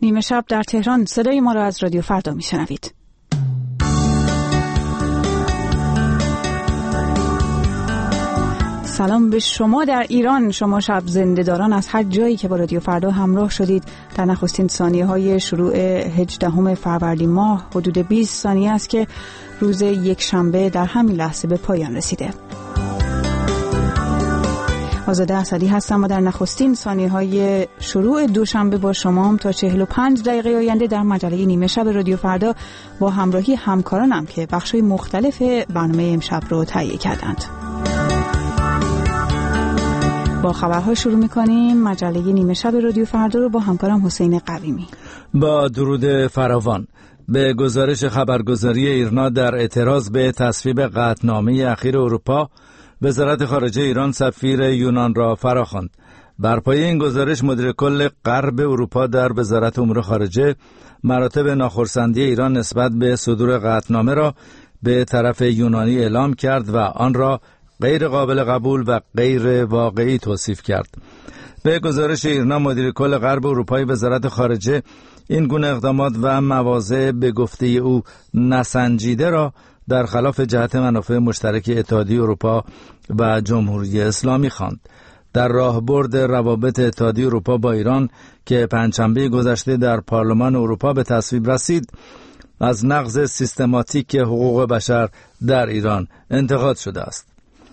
نیمه شب در تهران. صدای ما را از رادیو فردا میشنوید. سلام به شما در ایران، شما شب زنده‌داران از هر جایی که با رادیو فردا همراه شدید. در نخستین ثانیه‌های شروع 18 فروردین ماه حدود 20 ثانیه است که روز یک شنبه در همین لحظه به پایان رسیده. آزاده اسدی هستم و در نخستین ثانیه‌های شروع دوشنبه با شما تا 45 دقیقه آینده در مجله نیمه شب رادیو فردا با همراهی همکارانم که بخش‌های مختلف برنامه امشب رو تهیه کردند. با خبرها شروع می‌کنیم. مجله نیمه شب رادیو فردا رو با همکارم حسین قویمی. با درود فراوان. به گزارش خبرگزاری ایرنا در اعتراض به تصویب قطعنامه اخیر اروپا، وزارت خارجه ایران سفیر یونان را فراخواند. بر پایه این گزارش مدیر کل غرب اروپا در وزارت امور خارجه مراتب ناخرسندی ایران نسبت به صدور قطعنامه را به طرف یونانی اعلام کرد و آن را غیر قابل قبول و غیر واقعی توصیف کرد. به گزارش ایرنا مدیر کل غرب اروپای وزارت خارجه این گونه اقدامات و مواضع به گفته او نسنجیده را در خلاف جهت منافع مشترک اتحادیه اروپا و جمهوری اسلامی خواند. در راهبرد روابط اتحادیه اروپا با ایران که پنجشنبه گذشته در پارلمان اروپا به تصویب رسید، از نقض سیستماتیک حقوق بشر در ایران انتقاد شده است.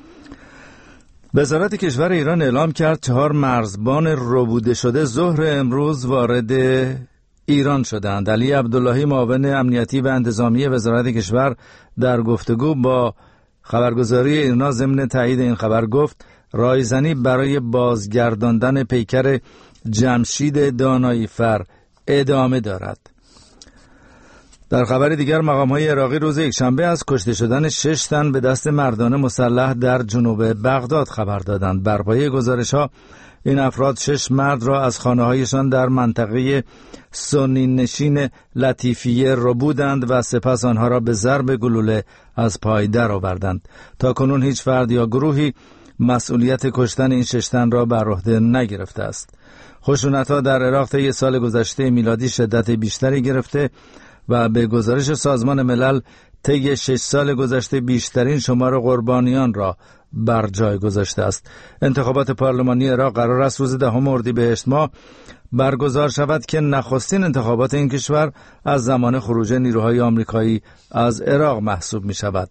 وزارت کشور ایران اعلام کرد 4 مرزبان ربوده شده ظهر امروز وارد ایران شدند. علی عبداللهی معاون امنیتی و انتظامی وزارت کشور در گفتگو با خبرگزاری ایرنا ضمن تایید این خبر گفت رایزنی برای بازگرداندن پیکر جمشید داناییفر ادامه دارد. در خبر دیگر مقام‌های عراقی روز یکشنبه از کشته شدن 6 تن به دست مردان مسلح در جنوب بغداد خبر دادند. بر پایه گزارش‌ها این افراد 6 مرد را از خانه‌هایشان در منطقه سنی نشین لطیفیه ربودند و سپس آنها را به ضرب گلوله از پای درآوردند. تاکنون هیچ فرد یا گروهی مسئولیت کشتن این 6 تن را بر عهده نگرفته است. خشونت‌ها در عراق طی سال گذشته میلادی شدت بیشتری گرفته و به گزارش سازمان ملل طی 6 سال گذشته بیشترین شمار قربانیان را بر جای گذاشته است. انتخابات پارلمانی عراق قرار است روز 10 اردیبهشت ماه برگزار شود که نخستین انتخابات این کشور از زمان خروج نیروهای آمریکایی از عراق محسوب می شود.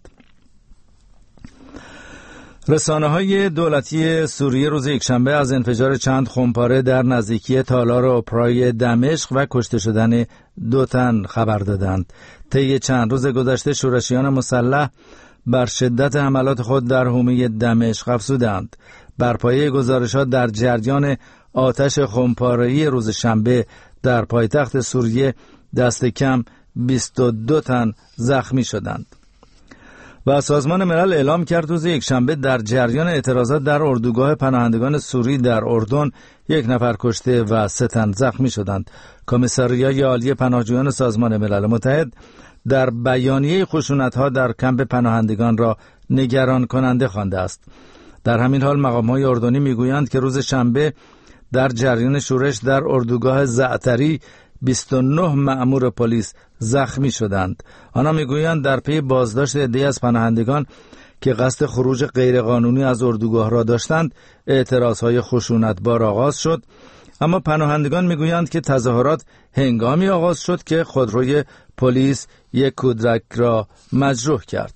رسانه‌های دولتی سوریه روز یکشنبه از انفجار چند خمپاره در نزدیکی تالار اپرای دمشق و کشته شدن 2 تن خبر دادند. طی چند روز گذشته شورشیان مسلح بر شدت حملات خود در حومه دمشق افزودند. بر پایه گزارشات در جریان آتش خمپاره‌ای روز شنبه در پایتخت سوریه دست کم 22 تن زخمی شدند. و سازمان ملل اعلام کرد روز یکشنبه در جریان اعتراضات در اردوگاه پناهندگان سوری در اردن 1 نفر کشته و 3 تن زخمی شدند. کمیساریای عالی پناهجویان سازمان ملل متحد در بیانیه خشونت‌ها در کمپ پناهندگان را نگران کننده خوانده است. در همین حال مقام‌های اردنی میگویند که روز شنبه در جریان شورش در اردوگاه زعتری 29 مأمور پلیس زخمی شدند. آنها میگویند در پی بازداشت عده‌ای از پناهندگان که قصد خروج غیرقانونی از اردوگاه را داشتند، اعتراضهای خشونتبار آغاز شد، اما پناهندگان میگویند که تظاهرات هنگامی آغاز شد که خودروی پلیس یک کودک را مجروح کرد.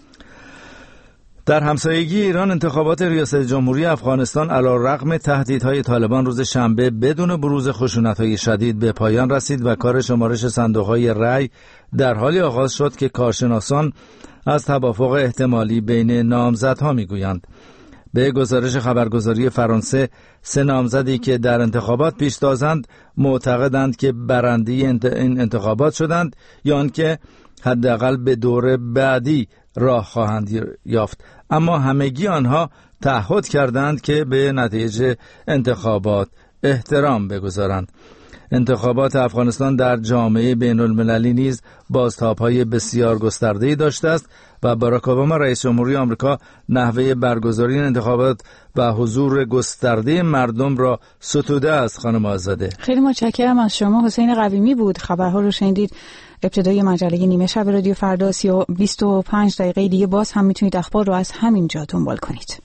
در همسایگی ایران انتخابات ریاست جمهوری افغانستان علیرغم تهدیدهای طالبان روز شنبه بدون بروز خشونت‌های شدید به پایان رسید و کار شمارش صندوق‌های رأی در حالی آغاز شد که کارشناسان از توافق احتمالی بین نامزدها میگویند. به گزارش خبرگزاری فرانسه 3 نامزدی که در انتخابات پیشتازند معتقدند که برنده این انتخابات شدند یا آنکه حداقل به دور بعدی راه خواهند یافت، اما همگی آنها تعهد کردند که به نتیجه انتخابات احترام بگذارند. انتخابات افغانستان در جامعه بین المللی نیز بازتاب‌های بسیار گسترده‌ای داشته است و باراک اوباما رئیس جمهوری آمریکا نحوه برگزاری این انتخابات و حضور گسترده مردم را ستوده است. خانم آزاده، خیلی متشکرم از شما. حسین قویمی بود. خبرها رو شنیدید. ابتدای مجله نیمه شب رادیو فردا 25 دقیقه دیگه باز هم میتونید اخبار رو از همین جا دنبال کنید.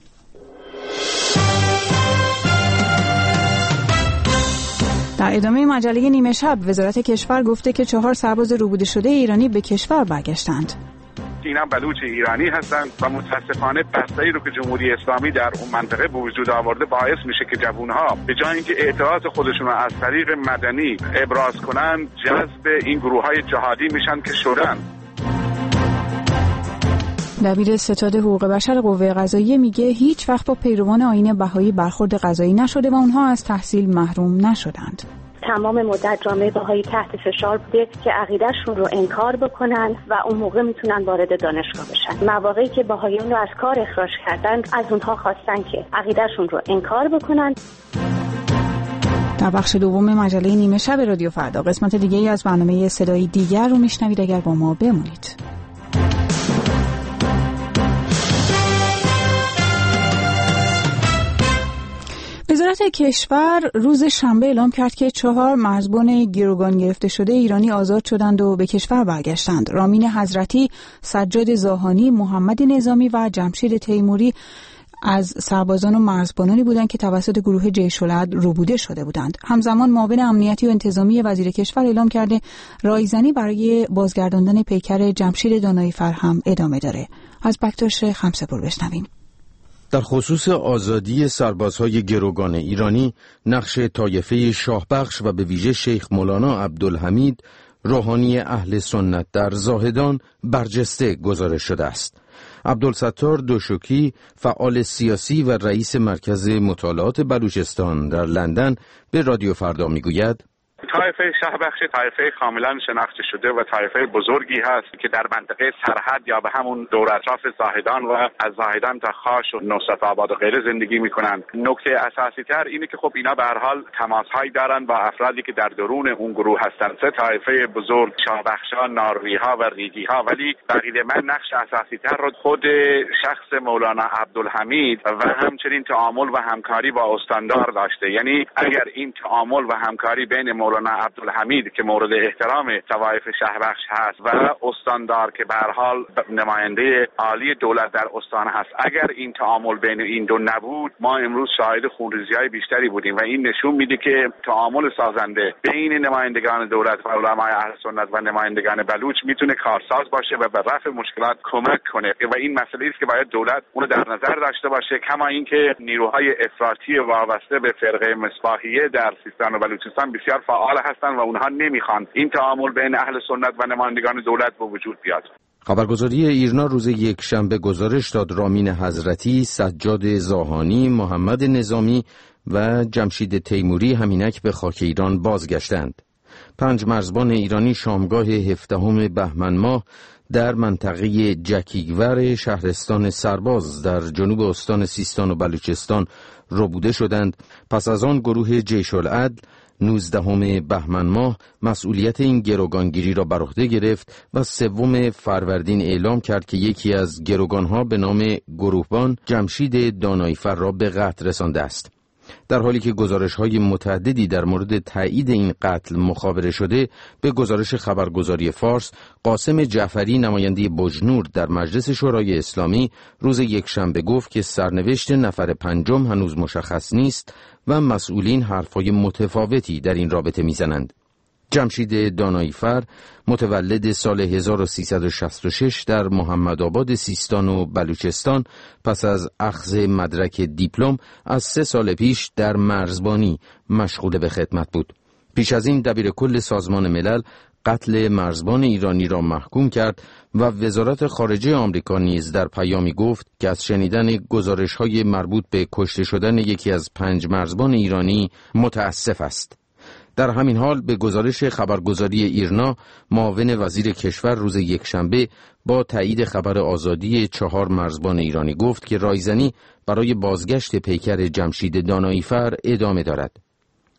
در ادامه مجله نیمه شب وزارت کشور گفته که 4 سرباز روبوده شده ایرانی به کشور برگشتند. اینا بلوچ ایرانی هستند و متاسفانه بسته‌ای رو که جمهوری اسلامی در اون منطقه به وجود آورده باعث میشه که جوانها به جای اینکه اعتراض خودشون رو از طریق مدنی ابراز کنن جذب این گروه‌های جهادی میشن که شدن. دبیر ستاد حقوق بشر قوه قضاییه میگه هیچ وقت با پیروان آیین بهایی برخورد قضایی نشده و اونها از تحصیل محروم نشدند. تمام مدت جامعه بهایی تحت فشار بوده که عقیدهشون رو انکار بکنن و اون موقع میتونن وارد دانشگاه بشن. مواقعی که بهاییان رو از کار اخراج کردن از اونها خواستن که عقیدهشون رو انکار بکنن. در بخش دوم مجله نیمه شب رادیو فردا قسمت دیگه‌ای از برنامه صدای دیگر رو میشنوید. اگر با ما بمونید. وزارت کشور روز شنبه اعلام کرد که 4 مرزبان گروگان گرفته شده ایرانی آزاد شدند و به کشور برگشتند. رامین حضرتی، سجاد زاهانی، محمد نظامی و جمشید تیموری از سربازان و مرزبانانی بودند که توسط گروه جیش العدل روبوده شده بودند. همزمان معاون امنیتی و انتظامی وزیر کشور اعلام کرده رایزنی برای بازگرداندن پیکر جمشید داناییفر هم ادامه داره. از بکتاش خمسه‌پور بشنویم. در خصوص آزادی سربازهای گروگان ایرانی، نقش طایفه شاهبخش و به ویژه شیخ مولانا عبدالحمید روحانی اهل سنت در زاهدان برجسته گزارش شده است. عبدالستار دوشکی، فعال سیاسی و رئیس مرکز مطالعات بلوچستان در لندن، به رادیو فردا میگوید طایفه شاهبخش طایفه کاملا شناخته شده و طایفه بزرگی هست که در منطقه سرحد یا به همون دور اطراف زاهدان و از زاهدان تا خاش و نصرت آباد و غیره زندگی میکنند. نکته اساسی تر اینه که خب اینا به هر حال تماس هایی دارن با افرادی که در درون اون گروه هستند. 3 طایفه بزرگ، شاهبخشان، ناروی ها و ریگی ها، ولی بقیه من نقش اساسی تر رو خود شخص مولانا عبدالحمید و همچنین تعامل و همکاری با استاندار داشته. یعنی اگر این تعامل و همکاری بین مولانا عبدالحمید که مورد احترام طوایف شاهبخش هست و استاندار که به هر حال نماینده عالی دولت در استان هست، اگر این تعامل بین این دو نبود ما امروز شاهد خونریزی‌های بیشتری بودیم و این نشون میده که تعامل سازنده بین نمایندگان دولت و علمای اهل سنت و نمایندگان بلوچ میتونه کارساز باشه و به رفع مشکلات کمک کنه و این مسئله است که باید دولت اون در نظر داشته باشه. کما اینکه نیروهای افراطی وابسته به فرقه مصباحیه در سیستان و بلوچستان بسیار فعال هستند و اونها نمیخوان این تعامل بین اهل سنت و نمایندگان دولت به وجود بیاد. خبرگزاری ایرنا روز یکشنبه گزارش داد رامین حضرتی، سجاد زاهانی، محمد نظامی و جمشید تیموری همینک به خاک ایران بازگشتند. 5 مرزبان ایرانی شامگاه 17 بهمن ماه در منطقه جکیگور شهرستان سرباز در جنوب استان سیستان و بلوچستان ربوده شدند. پس از آن گروه جیش العدل 19 بهمن ماه مسئولیت این گروگانگیری را بر عهده گرفت و 3 فروردین اعلام کرد که یکی از گروگانها به نام گروهبان جمشید داناییفر را به قتل رسانده است. در حالی که گزارش‌های متعددی در مورد تایید این قتل مخابره شده، به گزارش خبرگزاری فارس، قاسم جعفری نماینده بجنور در مجلس شورای اسلامی روز یکشنبه گفت که سرنوشت نفر 5 هنوز مشخص نیست و مسئولین حرفای متفاوتی در این رابطه میزنند. جمشید داناییفر متولد سال 1366 در محمدآباد سیستان و بلوچستان پس از اخذ مدرک دیپلم از 3 سال پیش در مرزبانی مشغول به خدمت بود. پیش از این دبیر کل سازمان ملل قتل مرزبان ایرانی را محکوم کرد و وزارت خارجه آمریکا نیز در پیامی گفت که از شنیدن گزارش‌های مربوط به کشته شدن یکی از 5 مرزبان ایرانی متأسف است. در همین حال به گزارش خبرگزاری ایرنا، معاون وزیر کشور روز یکشنبه با تایید خبر آزادی 4 مرزبان ایرانی گفت که رایزنی برای بازگشت پیکر جمشید داناییفر ادامه دارد.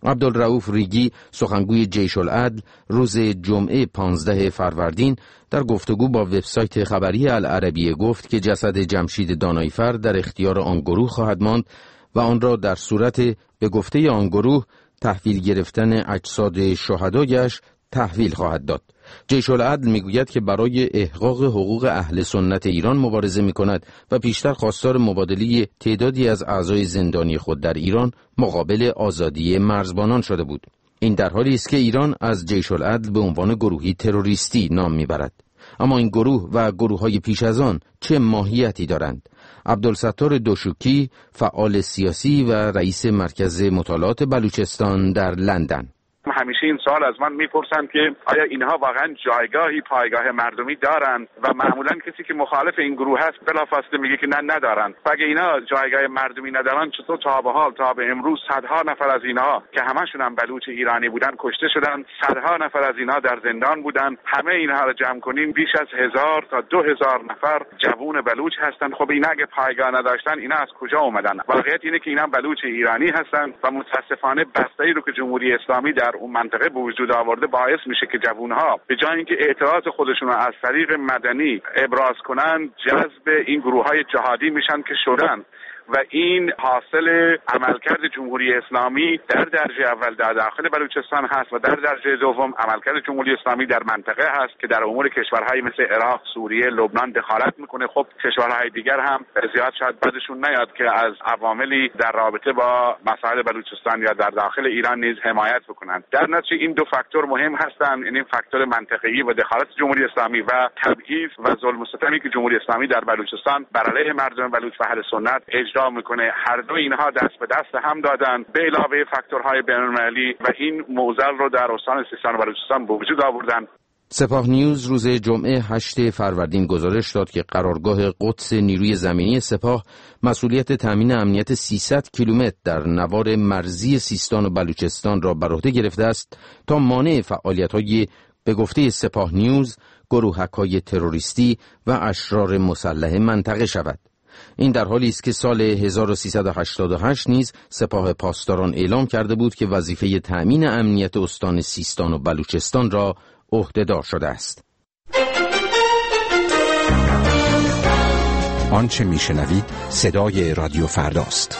عبدالرؤوف ریگی سخنگوی جیش العدل روز جمعه 15 فروردین در گفتگو با وبسایت خبری العربیه گفت که جسد جمشید دانایفر در اختیار آن گروه خواهد ماند و آن را در صورت به گفته آن گروه تحویل گرفتن اجساد شهدایش تحویل خواهد داد. جیش العدل میگوید که برای احقاق حقوق اهل سنت ایران مبارزه میکند و پیشتر خواستار مبادله تعدادی از اعضای زندانی خود در ایران مقابل آزادی مرزبانان شده بود. این در حالی است که ایران از جیش العدل به عنوان گروهی تروریستی نام میبرد. اما این گروه و گروه‌های پیش از آن چه ماهیتی دارند؟ عبدالستار دوشوکی، فعال سیاسی و رئیس مرکز مطالعات بلوچستان در لندن: همیشه این سوال از من میپرسند که آیا اینها واقعا جایگاهی پایگاه مردمی دارند و معمولا کسی که مخالف این گروه هست بلافاصله میگه که نه ندارند. و اگه اینا جایگاه مردمی ندارن، چطور تا به حال تا به امروز صدها نفر از اینها که همشون هم بلوچ ایرانی بودن کشته شدن، صدها نفر از اینها در زندان بودن؟ همه اینها رو جمع کنیم بیش از 1000 تا 2000 نفر جوون بلوچ هستن. خب اینا اگه پایگاه نداشتن، اینا از کجا اومدن؟ واقعیت اینه که اینا بلوچ ایرانی هستن و متاسفانه بسته‌ای رو که جمهوری اسلامی در اون منطقه به وجود آورده باعث میشه که جوانها به جای اینکه اعتراض خودشون رو از طریق مدنی ابراز کنن، جذب این گروه‌های جهادی میشن که شدن. و این حاصل عملکرد جمهوری اسلامی در درجه اول در داخل بلوچستان هست و در درجه دوم عملکرد جمهوری اسلامی در منطقه هست که در امور کشورهای مثل عراق، سوریه، لبنان دخالت میکنه. خب کشورهای دیگر هم زیاد شاید بدشون نیاد که از عواملی در رابطه با مسائل بلوچستان یا در داخل ایران نیز حمایت بکنند. در نتیجه این دو فاکتور مهم هستند، یعنی فاکتور منطقه‌ای و دخالت جمهوری اسلامی و تبعیض و ظلم و ستمی که جمهوری اسلامی در بلوچستان بر علیه مردم بلوچ و اهل سنت اجرا میکنه. هر دو اینها دست به دست هم دادن به علاوه فاکتورهای بین‌المللی و این معضل رو در استان سیستان و بلوچستان به وجود آوردن. سپاه نیوز روز جمعه 8 فروردین گزارش داد که قرارگاه قدس نیروی زمینی سپاه مسئولیت تامین امنیت 300 کیلومتر در نوار مرزی سیستان و بلوچستان را بر عهده گرفته است تا مانع فعالیت‌های به گفته سپاه نیوز گروهک‌های تروریستی و اشرار مسلح منطقه شود. این در حالی است که سال 1388 نیز سپاه پاسداران اعلام کرده بود که وظیفه تأمین امنیت استان سیستان و بلوچستان را عهده‌دار شده است. آنچه میشنوید صدای رادیو فرداست.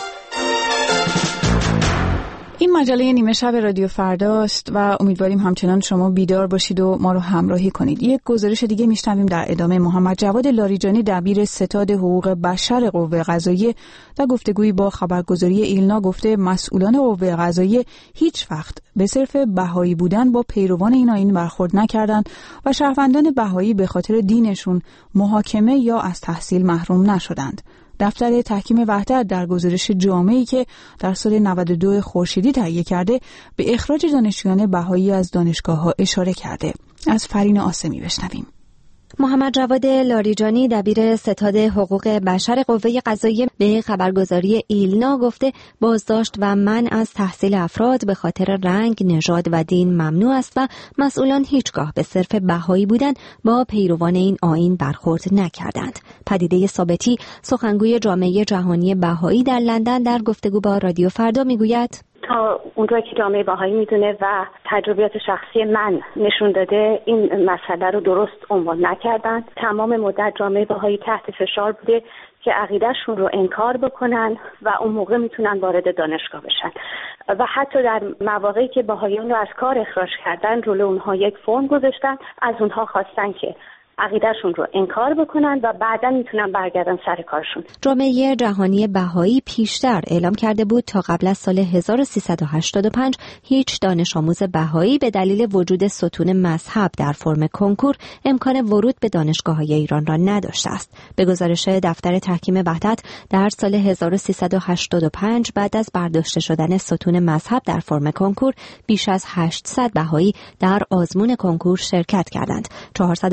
این مجله نیمه شب رادیو فرداست و امیدواریم همچنان شما بیدار باشید و ما رو همراهی کنید. یک گزارش دیگه میشنویم در ادامه. محمد جواد لاریجانی دبیر ستاد حقوق بشر قوه قضاییه در گفتگویی با خبرگزاری ایلنا گفته مسئولان قوه قضاییه هیچ وقت به صرف بهایی بودن با پیروان این آیین برخورد نکردند و شهروندان بهایی به خاطر دینشون محاکمه یا از تحصیل محروم نشدند. دفتر تحکیم وحدت در گزارش جامعی که در سال 92 خورشیدی تهیه کرده به اخراج دانشجویان بهایی از دانشگاه‌ها اشاره کرده. از فرین آسمی بشنویم. محمد جواد لاریجانی دبیر ستاد حقوق بشر قوه قضاییه به خبرگزاری ایلنا گفته بازداشت و منع از تحصیل افراد به خاطر رنگ، نژاد و دین ممنوع است و مسئولان هیچگاه به صرف بهایی بودن با پیروان این آیین برخورد نکردند. پدیده ثابتی سخنگوی جامعه جهانی بهایی در لندن در گفتگو با رادیو فردا میگوید تا اونجایی که جامعه بهایی میدونه و تجربیات شخصی من نشون داده این مسئله رو درست عنوان نکردن. تمام مدت جامعه بهایی تحت فشار بوده که عقیدهشون رو انکار بکنن و اون موقع میتونن وارد دانشگاه بشن و حتی در مواقعی که بهاییان رو از کار اخراج کردن جلو اونها یک فرم گذاشتن، از اونها خواستن که عقیدهشون رو انکار بکنن و بعداً میتونن برگردن سر کارشون. جامعه جهانی بهایی پیشتر اعلام کرده بود تا قبل از سال 1385 هیچ دانش آموز بهایی به دلیل وجود ستون مذهب در فرم کنکور امکان ورود به دانشگاه‌های ایران را نداشته است. به گزارش دفتر تحکیم وحدت در سال 1385 بعد از برداشته شدن ستون مذهب در فرم کنکور بیش از 800 بهایی در آزمون کنکور شرکت کردند. 480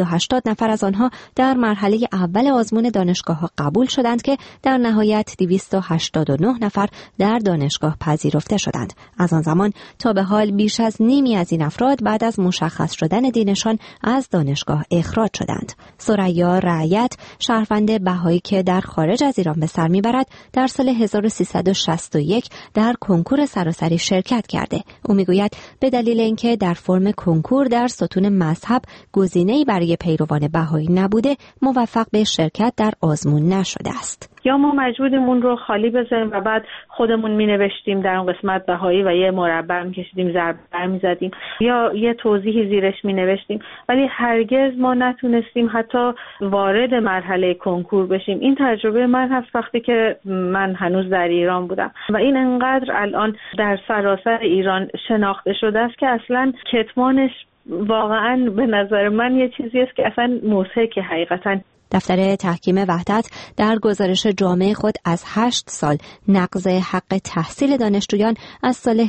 نفر از آنها در مرحله اول آزمون دانشگاه‌ها قبول شدند که در نهایت 289 نفر در دانشگاه پذیرفته شدند. از آن زمان تا به حال بیش از نیمی از این افراد بعد از مشخص شدن دینشان از دانشگاه اخراج شدند. ثریا رعیت، شهروند بهایی که در خارج از ایران به سر میبرد، در سال 1361 در کنکور سراسری شرکت کرده. او میگوید به دلیل اینکه در فرم کنکور در ستون مذهب گزینه‌ای برای پیروان بهایی نبوده، موفق به شرکت در آزمون نشده است. یا ما مجبوریم اون رو خالی بذاریم و بعد خودمون مینوشتیم در اون قسمت بهایی و یه مربع می‌کشیدیم، ضرب می‌زدیم، یا یه توضیحی زیرش مینوشتیم، ولی هرگز ما نتونستیم حتی وارد مرحله کنکور بشیم. این تجربه من هست وقتی که من هنوز در ایران بودم و این انقدر الان در سراسر ایران شناخته شده است که اصلا کتمانش واقعا به نظر من یه چیزی است که اصلا مضحکه حقیقتا. دفتر تحکیم وحدت در گزارش جامع خود از 8 سال نقض حق تحصیل دانشجویان از سال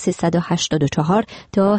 1384 تا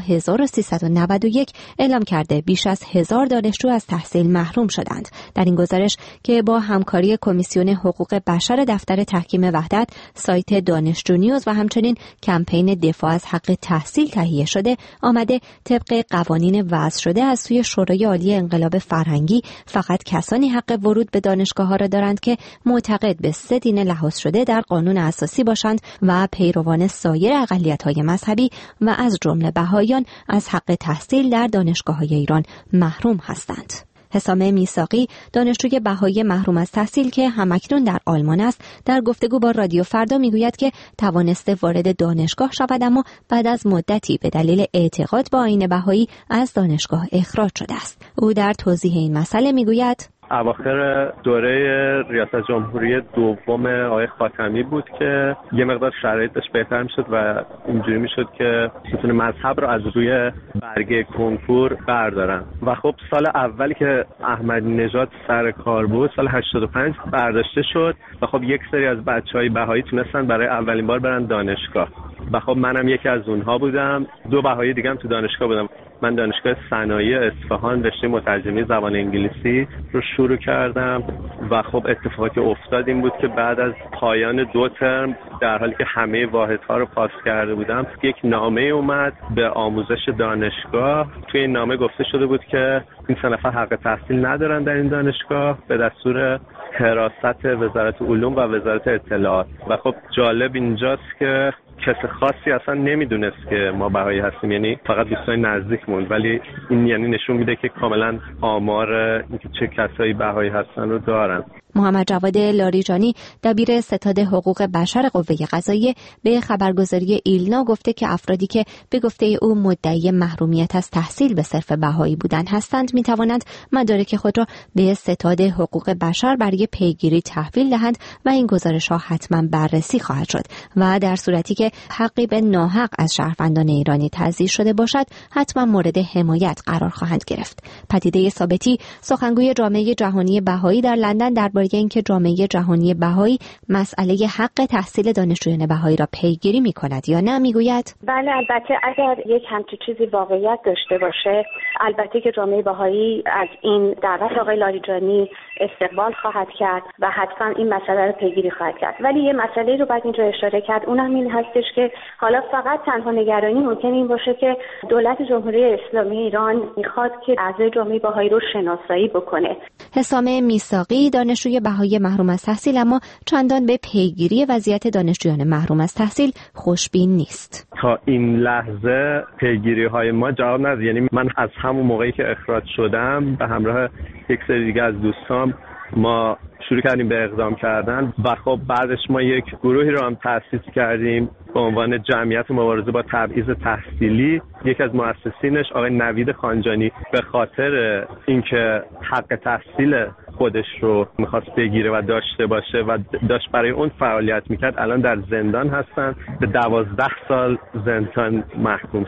1391 اعلام کرده بیش از 1000 دانشجو از تحصیل محروم شدند. در این گزارش که با همکاری کمیسیون حقوق بشر دفتر تحکیم وحدت، سایت دانشجو نیوز و همچنین کمپین دفاع از حق تحصیل تهیه شده، آمده طبق قوانین وضع شده از سوی شورای عالی انقلاب فرهنگی فقط کسانی حق ورود به دانشگاه‌ها را دارند که معتقد به 3 دین لحاظ شده در قانون اساسی باشند و پیروان سایر اقلیت‌های مذهبی و از جمله بهائیان از حق تحصیل در دانشگاه‌های ایران محروم هستند. حسام میثاقی، دانشجوی بهایی محروم از تحصیل که همکنون در آلمان است، در گفتگو با رادیو فردا میگوید که توانسته وارد دانشگاه شود، اما بعد از مدتی به دلیل اعتقاد به آیین بهایی از دانشگاه اخراج شده است. او در توضیح این مسئله میگوید: اواخر دوره ریاست جمهوری دوم آقای خاتمی بود که یه مقدار شرایطش بهتر میشد و اینجوری میشد که ستون مذهب رو از روی برگه کنکور بردارن و خب سال اولی که احمدی نژاد سر کار بود سال 85 برداشته شد و خب یک سری از بچهای بهایی تونستن برای اولین بار برن دانشگاه و خب منم یکی از اونها بودم. 2 بهایی دیگه هم تو دانشگاه بودم. من دانشگاه صنایع اصفهان رشته مترجمی زبان انگلیسی رو شروع کردم و خب اتفاقی که افتاد این بود که بعد از پایان 2 ترم در حالی که همه واحدها رو پاس کرده بودم، یک نامه اومد به آموزش دانشگاه. توی این نامه گفته شده بود که این 3 نفر حق تحصیل ندارن در این دانشگاه به دستور حراست وزارت علوم و وزارت اطلاعات. و خب جالب اینجاست که کسی خاصی اصلا نمیدونست که ما بهایی هستیم، یعنی فقط دوستای نزدیکمون، ولی این یعنی نشون میده که کاملا آمار اینکه چه کسایی بهایی هستن رو دارن. محمد جواد لاریجانی، دبیر ستاد حقوق بشر قوه قضاییه، به خبرگزاری ایلنا گفته که افرادی که به گفته او مدعی محرومیت از تحصیل به صرف بهایی بودن هستند میتوانند مدارک خود را به ستاد حقوق بشر برای پیگیری تحویل دهند و این گزارش‌ها حتما بررسی خواهد شد و در صورتی که حقی به ناحق از شهروندان ایرانی تضییع شده باشد حتما مورد حمایت قرار خواهند گرفت. پدیده ثابتی، سخنگوی جامعه جهانی بهایی در لندن درباره اینکه جامعه جهانی بهایی مسئله حق تحصیل دانشجویان بهایی را پیگیری می‌کند یا نه میگوید: بله، البته اگر یک همچین چیزی واقعیت داشته باشه، البته که جامعه بهایی از این دعوت آقای لاریجانی استقبال خواهد کرد و حتما این مسئله رو پیگیری خواهد کرد. ولی یه مسئله رو باید اینجا اشاره کرد، اونم این هستش که حالا فقط تنها نگرانی ممکن این باشه که دولت جمهوری اسلامی ایران میخواد که اعضای جامعه بهایی رو شناسایی بکنه. حسام میثاقی، دانشجوی بهایی محروم از تحصیل، اما چندان به پیگیری وضعیت دانشجویان محروم از تحصیل خوشبین نیست. تا این لحظه پیگیری های ما جواب نداد. یعنی من از همون موقعی که اخراج شدم به همراه یک سری دیگه از دوستام ما شروع کردیم به اقدام کردن و خب بعدش ما یک گروهی رو هم تأسیس کردیم به عنوان جمعیت مبارزه با تبعیض تحصیلی. یکی از مؤسسینش آقای نوید خانجانی به خاطر اینکه حق تحصیل خودش رو میخواست بگیره و داشته باشه و داشت برای اون فعالیت میکرد، الان در زندان هستن، به 12 سال زندان محکوم شد.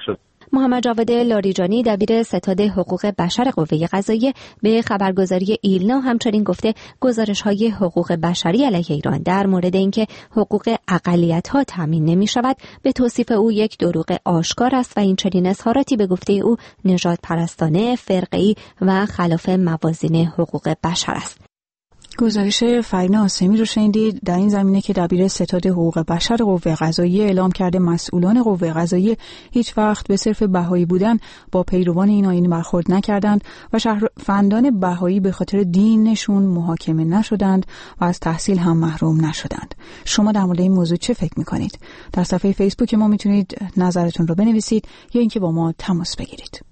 محمد جواد لاریجانی دبیر ستاد حقوق بشر قوه قضاییه به خبرگزاری ایلنا همچنین گفته گزارش‌های حقوق بشری علیه ایران در مورد اینکه حقوق اقلیت‌ها تامین نمی‌شود به توصیف او یک دروغ آشکار است و این چنین اظهاراتی به گفته او نژاد پرستانه، فرقه‌ای و خلاف موازین حقوق بشر است. گزارش فرین آسمی رو شنیدید. در این زمینه که دبیر ستاد حقوق بشر قوه قضاییه اعلام کرده مسئولان قوه قضاییه هیچ وقت به صرف بهایی بودن با پیروان این آیین برخورد نکردند و شهروندان بهایی به خاطر دینشون محاکمه نشدند و از تحصیل هم محروم نشدند. شما در مورد این موضوع چه فکر می‌کنید؟ در صفحه فیسبوک ما میتونید نظرتون رو بنویسید یا اینکه با ما تماس بگیرید.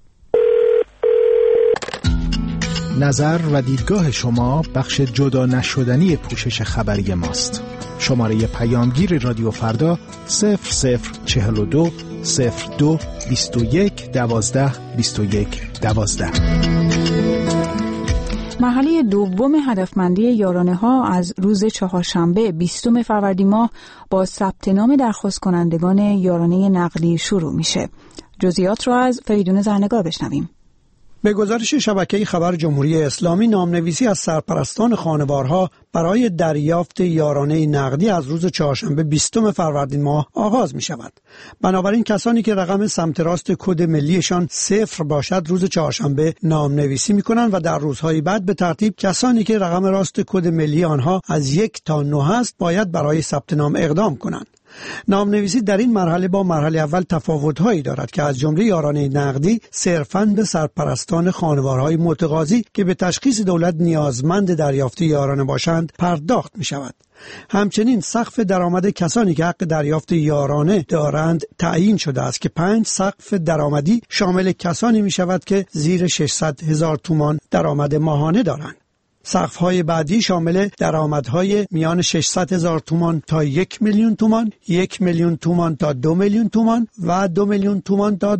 نظر و دیدگاه شما بخش جدا نشدنی پوشش خبری ماست. شماره پیامگیر رادیو فردا 0042 02 21 12 21 12. مرحله دوم هدفمندی یارانه ها از روز چهارشنبه 20 فروردین ماه با ثبت نام درخواست کنندگان یارانه نقدی شروع میشه. جزئیات رو از فریدون زرنگار بشنویم. به گزارش شبکه خبر جمهوری اسلامی، نامنویسی از سرپرستان خانوارها برای دریافت یارانه نقدی از روز چهارشنبه 20 فروردین ماه آغاز می شود. بنابراین کسانی که رقم سمت راست کد ملیشان 0 باشد روز چهارشنبه نامنویسی می کنند و در روزهای بعد به ترتیب کسانی که رقم راست کد ملی آنها از 1 تا 9 است باید برای ثبت نام اقدام کنند. نامنویسی در این مرحله با مرحله اول تفاوت‌هایی دارد که از جمله یارانه نقدی صرفاً به سرپرستان خانوارهای متقاضی که به تشخیص دولت نیازمند دریافت یارانه باشند پرداخت می‌شود. همچنین سقف درآمد کسانی که حق دریافت یارانه دارند تعیین شده است که 5 سقف درآمدی شامل کسانی می‌شود که زیر 600,000 تومان درآمد ماهانه دارند. سقف‌های بعدی شامل درآمدهای میان 600,000 تومان تا 1,000,000 تومان، 1,000,000 تومان تا 2,000,000 تومان و 2,000,000 تومان تا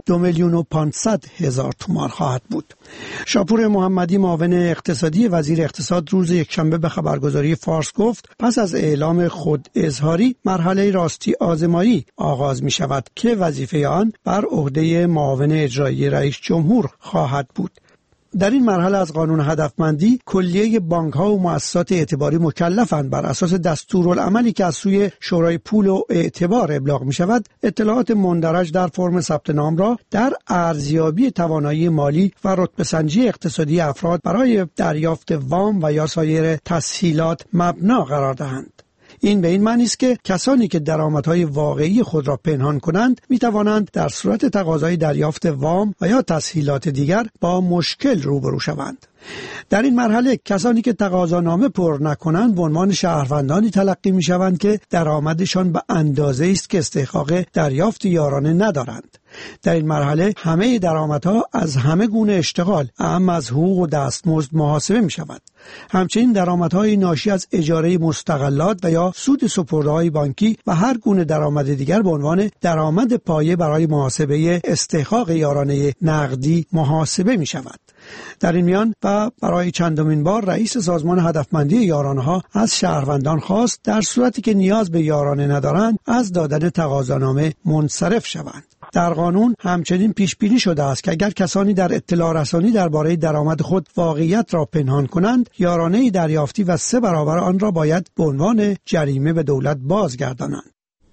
2,500,000 تومان خواهد بود. شاپور محمدی معاون اقتصادی وزیر اقتصاد روز یکشنبه به خبرگزاری فارس گفت پس از اعلام خود اظهاری مرحله راستی آزمایی آغاز می شود که وظیفه آن بر عهده معاون اجرایی رئیس جمهور خواهد بود. در این مرحله از قانون هدفمندی کلیه بانک‌ها و مؤسسات اعتباری مکلفند بر اساس دستورالعملی که از سوی شورای پول و اعتبار ابلاغ می شود اطلاعات مندرج در فرم ثبت نام را در ارزیابی توانایی مالی و رتبه‌سنجی اقتصادی افراد برای دریافت وام و یا سایر تسهیلات مبنا قرار دهند. این به این معنی است که کسانی که درآمدهای واقعی خود را پنهان کنند می توانند در صورت تقاضای دریافت وام و یا تسهیلات دیگر با مشکل روبرو شوند. در این مرحله کسانی که تقاضانامه پر نکنند به عنوان شهروندانی تلقی می شوند که درآمدشان به اندازه است که استحقاق دریافت یارانه ندارند. در این مرحله همه درآمدها از همه گونه اشتغال اعم از حقوق و دستمزد محاسبه می شود. همچنین درآمدهای ناشی از اجاره مستغلات و یا سود سپرده‌های بانکی و هر گونه درآمد دیگر به عنوان درآمد پایه برای محاسبه استحقاق یارانه نقدی محاسبه می شود. در این میان و برای چندمین بار رئیس سازمان هدفمندی یارانه‌ها از شهروندان خواست در صورتی که نیاز به یارانه ندارند از دادن تقاضانامه منصرف شوند. در قانون همچنین پیش بینی شده است که اگر کسانی در اطلاع رسانی درباره درآمد خود واقعیت را پنهان کنند یارانه دریافتی و 3 برابر آن را باید به عنوان جریمه به دولت بازگردانند.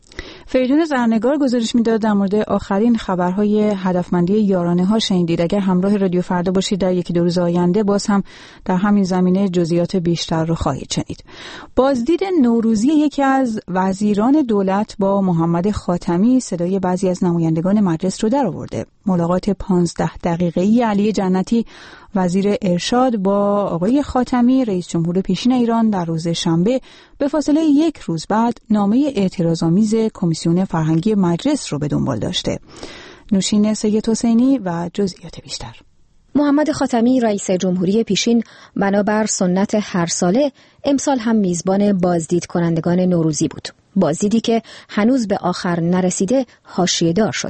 فریدون زرنگار گزارش میداد در مورد آخرین خبرهای هدفمندی یارانه ها شنیدید. اگر همراه رادیو فردا باشید در 1-2 روز آینده باز هم در همین زمینه جزئیات بیشتر رو خواهید شنید. بازدید نوروزی یکی از وزیران دولت با محمد خاتمی صدای بعضی از نمایندگان مجلس رو در آورده. ملاقات 15 دقیقه‌ای علی جنتی وزیر ارشاد با آقای خاتمی رئیس جمهور پیشین ایران در روز شنبه به فاصله 1 روز بعد نامه اعتراض‌آمیز کمیسیون فرهنگی مجلس رو به دنبال داشته. نوشین سید حسینی و جزئیات بیشتر. محمد خاتمی رئیس جمهوری پیشین بنابر سنت هر ساله امسال هم میزبان بازدید کنندگان نوروزی بود. بازدیدی که هنوز به آخر نرسیده حاشیه‌دار شده.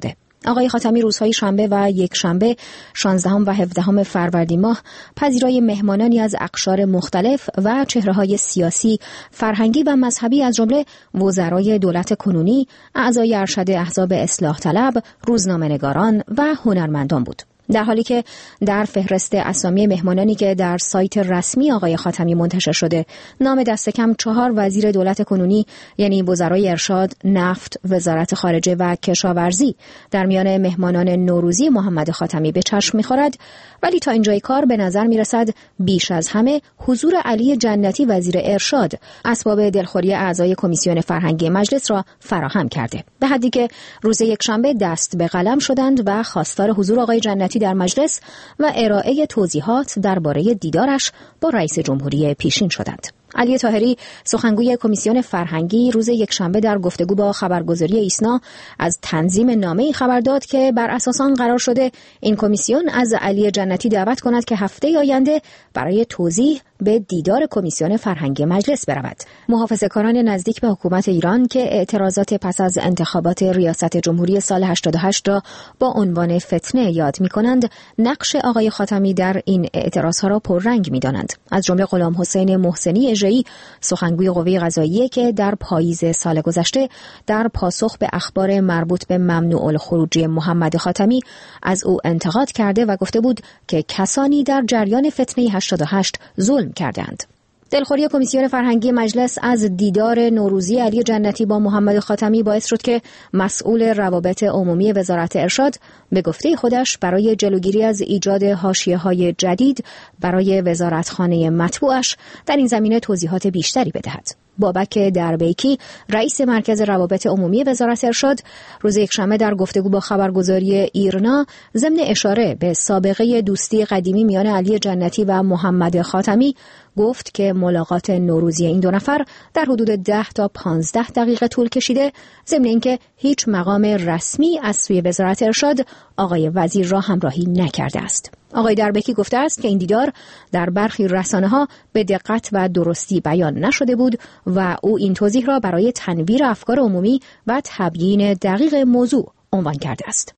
آقای خاتمی روزهای شنبه و یک شنبه 16 و 17 فروردین ماه پذیرای مهمانانی از اقشار مختلف و چهره‌های سیاسی، فرهنگی و مذهبی از جمله وزرای دولت کنونی، اعضای ارشد احزاب اصلاح طلب، روزنامه‌نگاران و هنرمندان بود. در حالی که در فهرست اسامی مهمانانی که در سایت رسمی آقای خاتمی منتشر شده، نام دست کم 4 وزیر دولت کنونی یعنی وزرای ارشاد، نفت، وزارت خارجه و کشاورزی در میان مهمانان نوروزی محمد خاتمی به چشم می‌خورد، ولی تا اینجای کار به نظر می‌رسد بیش از همه حضور علی جنتی وزیر ارشاد اسباب دلخوری اعضای کمیسیون فرهنگی مجلس را فراهم کرده، به حدی که روز یکشنبه دست به قلم شدند و خواستار حضور آقای جنتی در مجلس و ارائه توضیحات درباره دیدارش با رئیس جمهوری پیشین شدند. علی طاهری سخنگوی کمیسیون فرهنگی روز یکشنبه در گفتگو با خبرگزاری ایسنا از تنظیم نامه‌ای خبر داد که بر اساس آن قرار شده این کمیسیون از علی جنتی دعوت کند که هفته آینده برای توضیح به دیدار کمیسیون فرهنگی مجلس برود. محافظه‌کاران نزدیک به حکومت ایران که اعتراضات پس از انتخابات ریاست جمهوری سال 88 را با عنوان فتنه یاد می‌کنند، نقش آقای خاتمی در این اعتراضها را پررنگ می‌دانند. از جمله غلام حسین محسنی اژه‌ای سخنگوی قوه قضاییه که در پاییز سال گذشته در پاسخ به اخبار مربوط به ممنوع الخروجی محمد خاتمی از او انتقاد کرده و گفته بود که کسانی در جریان فتنه 88 ظلم کردند. دلخوری کمیسیون فرهنگی مجلس از دیدار نوروزی علی جنتی با محمد خاتمی باعث شد که مسئول روابط عمومی وزارت ارشاد به گفته خودش برای جلوگیری از ایجاد حاشیه‌های جدید برای وزارتخانه مطبوعش در این زمینه توضیحات بیشتری بدهد. بابک دربیکی رئیس مرکز روابط عمومی وزارت ارشاد روز یکشنبه در گفتگو با خبرگزاری ایرنا ضمن اشاره به سابقه دوستی قدیمی میان علی جنتی و محمد خاتمی گفت که ملاقات نوروزی این دو نفر در حدود 10 تا 15 دقیقه طول کشیده، ضمن اینکه هیچ مقام رسمی از سوی وزارت ارشاد آقای وزیر را همراهی نکرده است. آقای دربکی گفته است که این دیدار در برخی رسانه‌ها به دقت و درستی بیان نشده بود و او این توضیح را برای تنویر افکار عمومی و تبیین دقیق موضوع عنوان کرده است.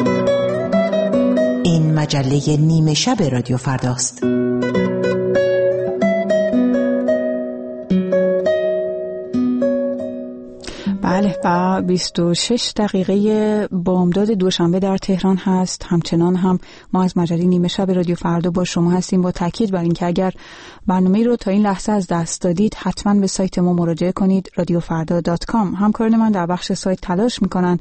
این مجله نیمه شب رادیو فرداست. بله، و 26 دقیقه بامداد دوشنبه در تهران هست. همچنان هم ما از مجله نیمه شب رادیو فردا با شما هستیم، با تاکید بر این که اگر برنامه رو تا این لحظه از دست دادید حتما به سایت ما مراجعه کنید، radiofarda.com. همکاران من در بخش سایت تلاش میکنن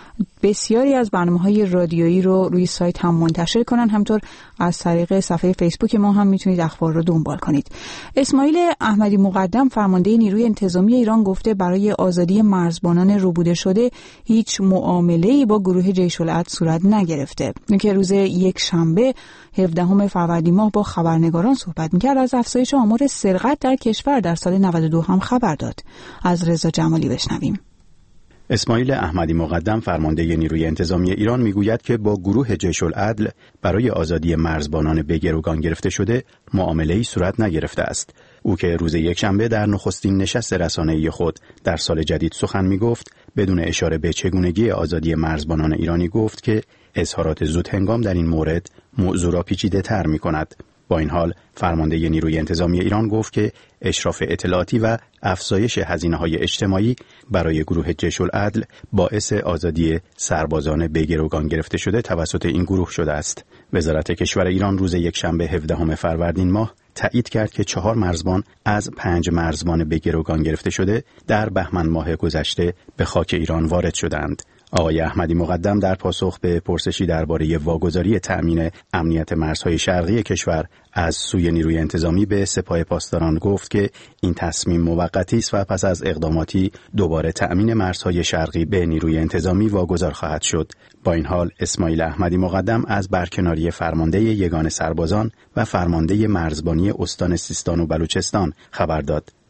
بسیاری از برنامه‌های رادیویی رو روی سایت هم منتشر کنن. همطور از طریق صفحه فیسبوک ما هم میتونید اخبار رو دنبال کنید. اسماعیل احمدی مقدم فرمانده نیروی انتظامی ایران گفته برای آزادی مرزبانان ربوده شده هیچ معامله‌ای با گروه جیش العدل صورت نگرفته. که روز یک شنبه 17 فروردین ماه با خبرنگاران صحبت می‌کرد، از افزایش آمار سرقت در کشور در سال 92 هم خبر داد. از رضا جمالی بشنویم. اسماعیل احمدی مقدم فرمانده نیروی انتظامی ایران میگوید که با گروه جیش العدل برای آزادی مرزبانان به گروگان گرفته شده معامله‌ای صورت نگرفته است. او که روز یکشنبه در نخستین نشست رسانه‌ای خود در سال جدید سخن میگفت، بدون اشاره به چگونگی آزادی مرزبانان ایرانی گفت که اظهارات زود هنگام در این مورد موضوع را پیچیده‌تر می‌کند. با این حال فرمانده نیروی انتظامی ایران گفت که اشراف اطلاعاتی و افزایش هزینه‌های اجتماعی برای گروه جیش العدل باعث آزادی سربازان به گروگان گرفته شده توسط این گروه شده است. وزارت کشور ایران روز یکشنبه 17 فروردین ماه تایید کرد که 4 مرزبان از 5 مرزبان به گروگان گرفته شده در بهمن ماه گذشته به خاک ایران وارد شدند. آقای احمدی مقدم در پاسخ به پرسشی درباره واگذاری تأمین امنیت مرزهای شرقی کشور از سوی نیروی انتظامی به سپاه پاسداران گفت که این تصمیم موقتی است و پس از اقداماتی دوباره تأمین مرزهای شرقی به نیروی انتظامی واگذار خواهد شد. با این حال اسماعیل احمدی مقدم از برکناری فرمانده یگان سربازان و فرمانده مرزبانی استان سیستان و بلوچستان خبر داد.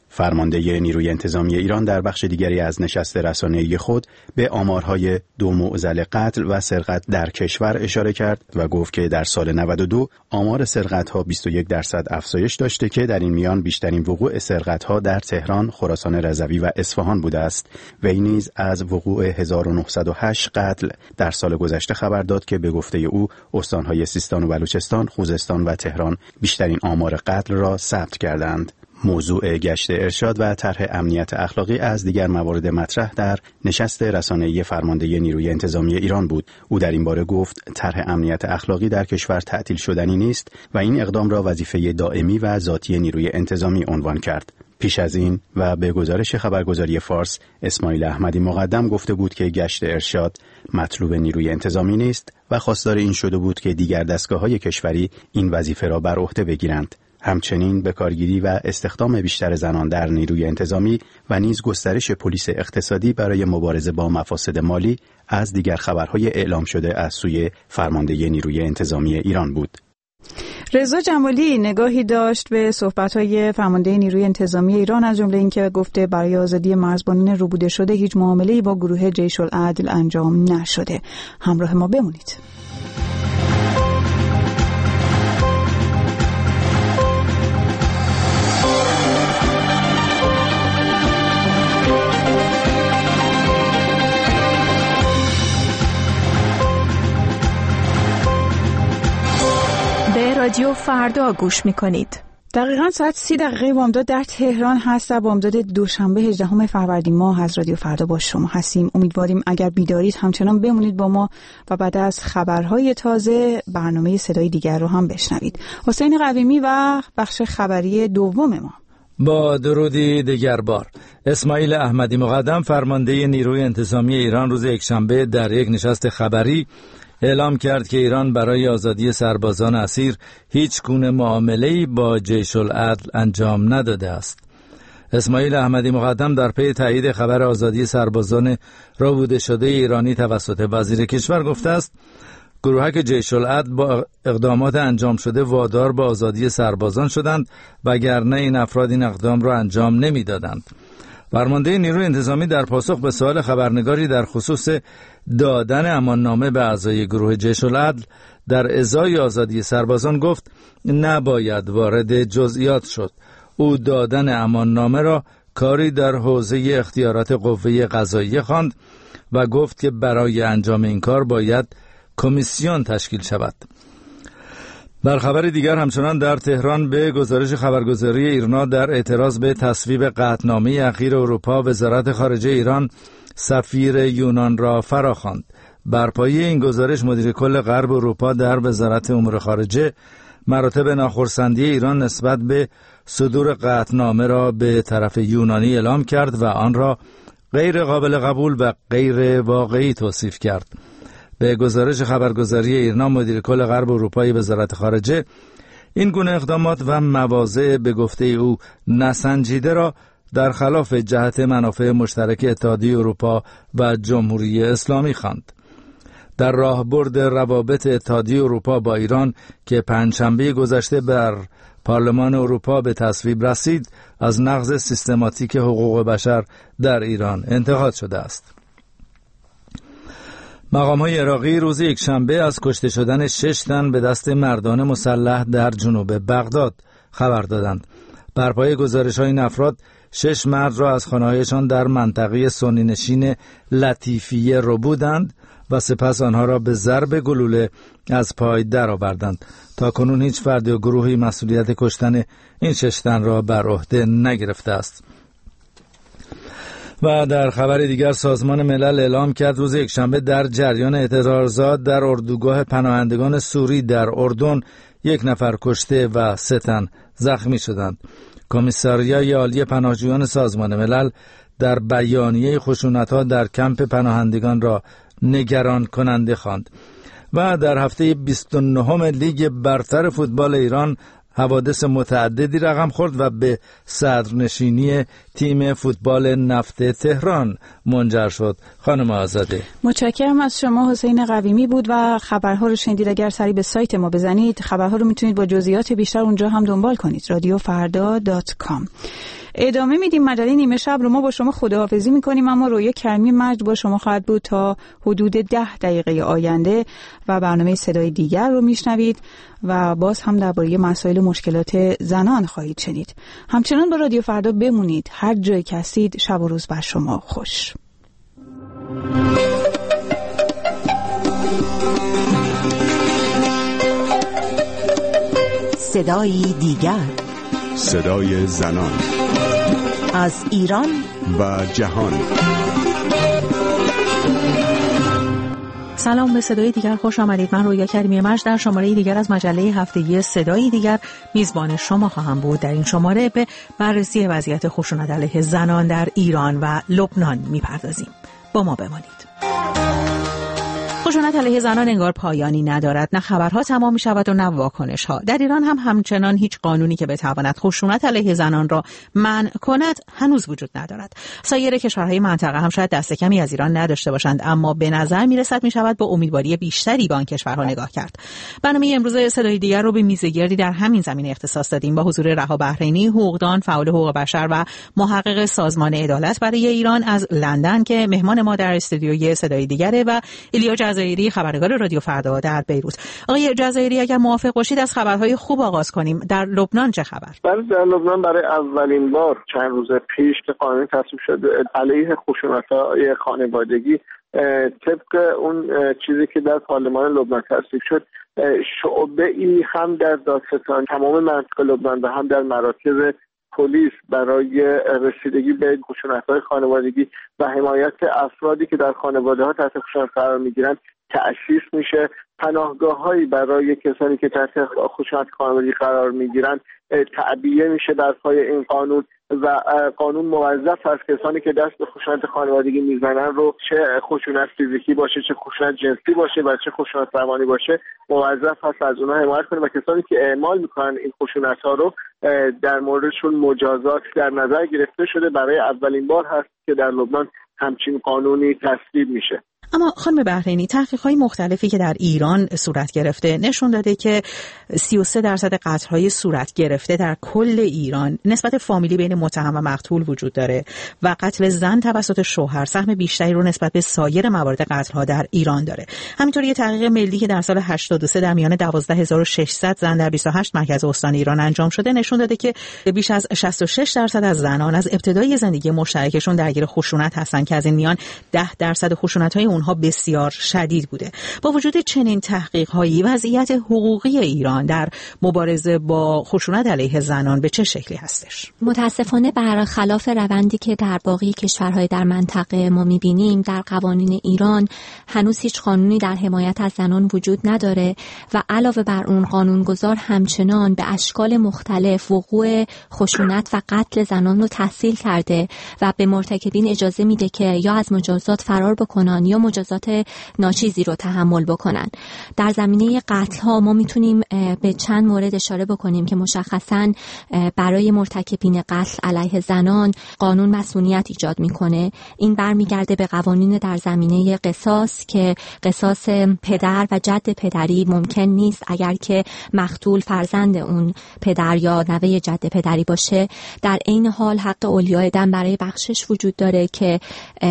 فرمانده نیروی انتظامی ایران در بخش دیگری از نشست رسانه‌ای خود به آمارهای 2 معضل قتل و سرقت در کشور اشاره کرد و گفت که در سال 92 آمار سرقت‌ها 21% افزایش داشته که در این میان بیشترین وقوع سرقت‌ها در تهران، خراسان رضوی و اصفهان بوده است. وی نیز از وقوع 1908 قتل در سال گذشته خبر داد که به گفته او استان‌های سیستان و بلوچستان، خوزستان و تهران بیشترین آمار قتل را ثبت کردند. موضوع گشت ارشاد و طرح امنیت اخلاقی از دیگر موارد مطرح در نشست رسانه‌ای فرمانده نیروی انتظامی ایران بود. او در این باره گفت طرح امنیت اخلاقی در کشور تعطیل شدنی نیست و این اقدام را وظیفه دائمی و ذاتی نیروی انتظامی عنوان کرد. پیش از این و به گزارش خبرگزاری فارس، اسماعیل احمدی مقدم گفته بود که گشت ارشاد مطلوب نیروی انتظامی نیست و خواستار این شده بود که دیگر دستگاه‌های کشوری این وظیفه را بر عهده بگیرند. همچنین به کارگیری و استخدام بیشتر زنان در نیروی انتظامی و نیز گسترش پلیس اقتصادی برای مبارزه با مفاسد مالی از دیگر خبرهای اعلام شده از سوی فرمانده نیروی انتظامی ایران بود. رضا جمالی نگاهی داشت به صحبت‌های فرمانده نیروی انتظامی ایران، از جمله اینکه گفته برای آزادی مرزبانان ربوده شده هیچ معامله‌ای با گروه جیش العدل انجام نشده. همراه ما بمونید. رادیو فردا گوش می‌کنید. دقیقاً ساعت 30 بامداد در تهران هست و بامداد دوشنبه 18 فروردین ماه از رادیو فردا با شما هستیم. امیدواریم اگر بیدارید همچنان بمونید با ما و بعد از خبرهای تازه برنامه صدای دیگر رو هم بشنوید. حسین قویمی و بخش خبری دوم ما. با درودی دیگر بار، اسماعیل احمدی مقدم فرمانده نیروی انتظامی ایران روز یکشنبه در یک نشست خبری اعلام کرد که ایران برای آزادی سربازان اسیر هیچ گونه معامله‌ای با جیش العدل انجام نداده است. اسماعیل احمدی مقدم در پی تایید خبر آزادی سربازان ربوده شده ایرانی توسط وزیر کشور گفته است گروهک جیش العدل با اقدامات انجام شده وادار به آزادی سربازان شدند وگرنه این افراد این اقدام را انجام نمی‌دادند. فرمانده نیروی انتظامی در پاسخ به سوال خبرنگاری در خصوص دادن اماننامه به اعضای گروه جیش العدل در ازای آزادی سربازان گفت نباید وارد جزئیات شد. او دادن اماننامه را کاری در حوزه اختیارات قوه قضاییه خواند و گفت که برای انجام این کار باید کمیسیون تشکیل شود. در خبر دیگر همچنان در تهران به گزارش خبرگزاری ایرنا در اعتراض به تصویب قطعنامه اخیر اروپا، وزارت خارجه ایران سفیر یونان را فراخواند. بر پایه این گزارش مدیر کل غرب اروپا در وزارت امور خارجه مراتب ناخرسندی ایران نسبت به صدور قطعنامه را به طرف یونانی اعلام کرد و آن را غیر قابل قبول و غیر واقعی توصیف کرد. به گزارش خبرگزاری ایرنا مدیر کل غرب اروپای وزارت خارجه این گونه اقدامات و مواضع به گفته او نسنجیده را در خلاف جهت منافع مشترک اتحادیه اروپا و جمهوری اسلامی خواند. در راهبرد روابط اتحادیه اروپا با ایران که پنجشنبه گذشته بر پارلمان اروپا به تصویب رسید، از نقض سیستماتیک حقوق بشر در ایران انتقاد شده است. مقام‌های عراقی روز یکشنبه از کشته شدن 6 تن به دست مردان مسلح در جنوب بغداد خبر دادند. بر پایه گزارش‌های این افراد 6 مرد را از خانه‌هایشان در منطقه سنی نشین لطیفیه ربودند و سپس آنها را به ضرب گلوله از پای درآوردند. تا کنون هیچ فرد یا گروهی مسئولیت کشتن این 6 تن را بر عهده نگرفته است. و در خبر دیگر سازمان ملل اعلام کرد روز یکشنبه در جریان اعتراضات در اردوگاه پناهندگان سوری در اردن 1 نفر کشته و 3 تن زخمی شدند. کمیساریای عالی پناهجویان سازمان ملل در بیانیه خشونت‌ها در کمپ پناهندگان را نگران کننده خواند. و در هفته 29 لیگ برتر فوتبال ایران حوادث متعددی رقم خورد و به صدرنشینی تیم فوتبال نفت تهران منجر شد. خانم آزاده، متشکرم از شما. حسین قویمی بود و خبرها رو شنیدید. اگر سری به سایت ما بزنید خبرها رو میتونید با جزئیات بیشتر اونجا هم دنبال کنید. رادیوفردا.com. ادامه میدیم مجله نیمه شب رو. ما با شما خداحافظی میکنیم، اما رویا کریمی مجد با شما خواهد بود تا حدود 10 دقیقه آینده و برنامه صدای دیگر رو میشنوید و باز هم درباره مسائل مشکلات زنان خواهید شنید. همچنان با رادیو فردا بمونید. هر جایی که هستید شب و روز بر شما خوش. صدای دیگر، صدای زنان از ایران و جهان. سلام، به صدای دیگر خوش آمدید. من رویا کریمی مجد در شماره دیگر از مجله هفتگی صدای دیگر میزبان شما خواهم بود. در این شماره به بررسی وضعیت خشونت علیه زنان در ایران و لبنان میپردازیم. با ما بمانید. خشونت علیه زنان انگار پایانی ندارد. نه خبرها تمام می شود و نه واکنش ها. در ایران هم همچنان هیچ قانونی که بتواند خشونت علیه زنان را منع کند هنوز وجود ندارد. سایر کشورهای منطقه هم شاید دست کمی از ایران نداشته باشند، اما به نظر می رسد می شود با امیدواری بیشتری به آن کشورها نگاه کرد. برنامه امروز صدای دیگر رو به میزگردی در همین زمینه اختصاص دادیم با حضور رها بحرینی، حقوقدان، فعال حقوق بشر و محقق سازمان عدالت برای ایران از لندن که مهمان ما در استودیوی صدای دیگره، و ایلیا جزایری، خبرنگار رادیو فردا در بیروت. آقای جزایری، اگر موافق باشید از خبرهای خوب آغاز کنیم. در لبنان چه خبر؟ در لبنان برای اولین بار چند روز پیش که قانون تصویب شد علیه خشونت‌های خانوادگی، طبق اون چیزی که در پارلمان لبنان تصویب شد، شعبه‌ای هم در دادستان تمام منطقه لبنان و هم در مراکز پلیس برای رسیدگی به خشونت‌های خانوادگی و حمایت افرادی که در خانواده‌ها تحت خشونت قرار می‌گیرند تأسیس میشه. پناهگاه‌هایی برای کسانی که تحت خشونت خانوادگی قرار می‌گیرند تعبیه میشه در پای این قانون و قانون موظف است کسانی که دست به خشونت خانوادگی میزنن رو، چه خشونت فیزیکی باشه، چه خشونت جنسی باشه و چه خشونت روانی باشه، موظف است از اونها حمایت کنه و کسانی که اعمال میکنن این خشونت‌ها رو در موردشون مجازات در نظر گرفته شده. برای اولین بار هست که در لبنان همچین قانونی تصویب میشه. اما خانم بحرینی، تحقیقات مختلفی که در ایران صورت گرفته نشون داده که 33% قتل‌های صورت گرفته در کل ایران نسبت فامیلی بین متهم و مقتول وجود داره و قتل زن توسط شوهر سهم بیشتری رو نسبت به سایر موارد قتل‌ها در ایران داره. همینطور یه تحقیق ملی که در سال 83 در میان 12600 زن در 28 مرکز استان ایران انجام شده نشون داده که بیش از 66% از زنان از ابتدای زندگی مشترکشون درگیر خشونت هستن که از این میان 10% خشونت‌های اونها بسیار شدید بوده. با وجود چنین تحقیق‌هایی وضعیت حقوقی ایران در مبارزه با خشونت علیه زنان به چه شکلی هستش؟ متاسفانه برخلاف روندی که در باقی کشورهای در منطقه ما می‌بینیم، در قوانین ایران هنوز هیچ قانونی در حمایت از زنان وجود نداره و علاوه بر اون قانونگذار همچنان به اشکال مختلف وقوع خشونت و قتل زنان رو تسهیل کرده و به مرتکبین اجازه میده که یا از مجازات فرار بکنن یا مجازات ناچیزی رو تحمل بکنن. در زمینه قتل ها ما میتونیم به چند مورد اشاره بکنیم که مشخصاً برای مرتکبین قتل علیه زنان قانون مسئولیت ایجاد میکنه. این برمیگرده به قوانین در زمینه قصاص که قصاص پدر و جد پدری ممکن نیست اگر که مقتول فرزند اون پدر یا نوه جد پدری باشه. در عین حال حق اولیای دم برای بخشش وجود داره که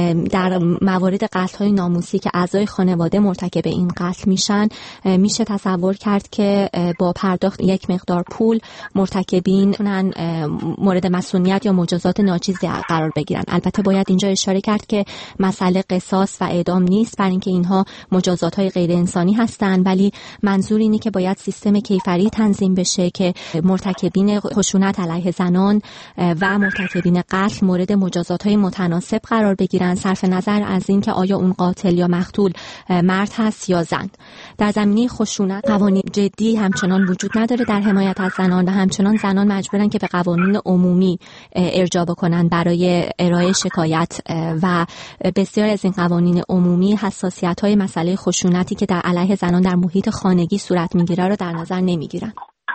در موارد قتل‌های ناموسی که اعضای خانواده مرتکب این قتل میشن، میشه تصور کرد که با پرداخت یک مقدار پول مرتکبین میتونن مورد مسئولیت یا مجازات ناچیزی قرار بگیرن. البته باید اینجا اشاره کرد که مسئله قصاص و اعدام نیست، برای اینکه اینها مجازات‌های غیر انسانی هستند، ولی منظور اینه که باید سیستم کیفری تنظیم بشه که مرتکبین خشونت علیه زنان و مرتکبین قتل مورد مجازات‌های متناسب قرار بگیرن، صرف نظر از اینکه آیا اون قاتل یا مقتول مرد هست یا زن. در زمینه خشونت قوانین جدی همچنان وجود نداره در حمایت از زنان و همچنان زنان مجبورن که به قوانین عمومی ارجاع بکنن برای ارائه شکایت و بسیار از این قوانین عمومی حساسیت‌های مسئله خشونتی که در علیه زنان در محیط خانگی صورت میگیره رو در نظر نمیگیرن.